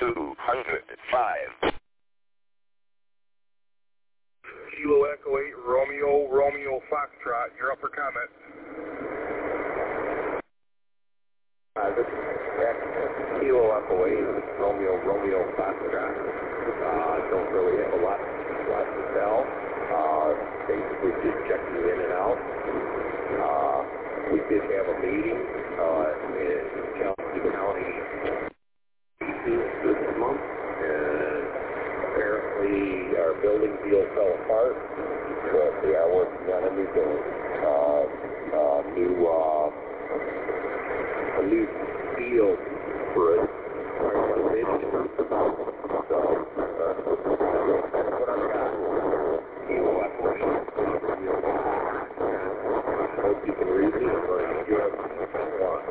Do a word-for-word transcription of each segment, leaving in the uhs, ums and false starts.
two hundred five. Kilo Echo eight, Romeo, Romeo Foxtrot, you're up for comment. Uh, this is Kilo Echo eight, Romeo, Romeo Foxtrot. Uh, don't really have a lot, lot to tell. Uh, basically just checking in and out. Uh, we did have a meeting uh, in Chelsea County this month, and apparently our building deal fell apart, but we are working on a new building, uh, uh, new, uh, a new deal for it. So, uh, that's what I've got. Kilo Echo eight. Hope you can read me, or you have one.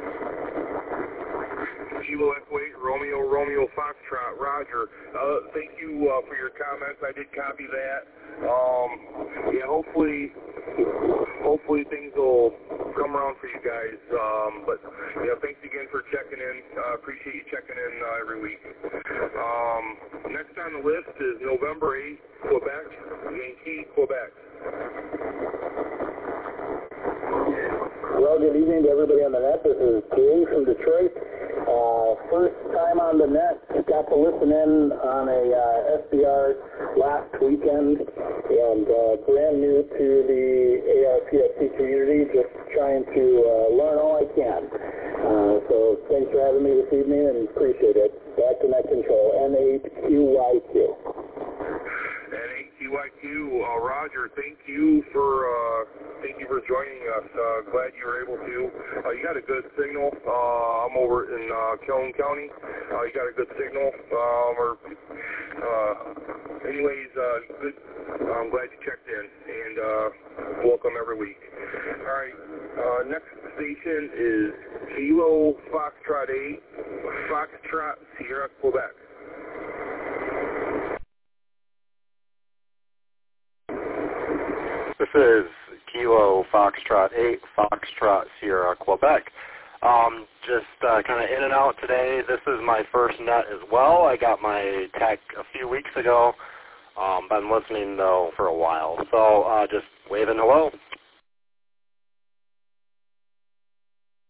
Kilo Echo eight, Romeo, Romeo Foxtrot, Roger. Uh, thank you uh, for your comments. I did copy that. Um, yeah, hopefully, hopefully things will come around for you guys. Um, but yeah, thanks again for checking in. Uh, appreciate you checking in uh, every week. Um, next on the list is November eighth, Quebec, Yankee, Quebec. Well, good evening to everybody on the net. This is Gary from Detroit. Uh, first time on the net. Got to listen in on a uh, S B R last weekend, and uh, brand new to the A R P S C community. Just trying to uh, learn all I can. Uh, so thanks for having me this evening, and appreciate it. Back to net control. N eight Q Y Q. N eight Q Y Q. Uh, Roger, thank you for uh, thank you for joining us. Uh, glad you were able to. Uh, you got a good signal. Uh, I'm over in uh, Calhoun County. Uh, you got a good signal. Um, or, uh, anyways, uh, good. I'm glad you checked in, and uh, welcome every week. All right. Uh, next station is Kilo Foxtrot eight, Foxtrot Sierra, Quebec. This is Kilo Foxtrot eight, Foxtrot Sierra, Quebec. Um, just uh, kind of in and out today. This is my first net as well. I got my tech a few weeks ago. Um, been listening, though, for a while. So uh, just waving hello.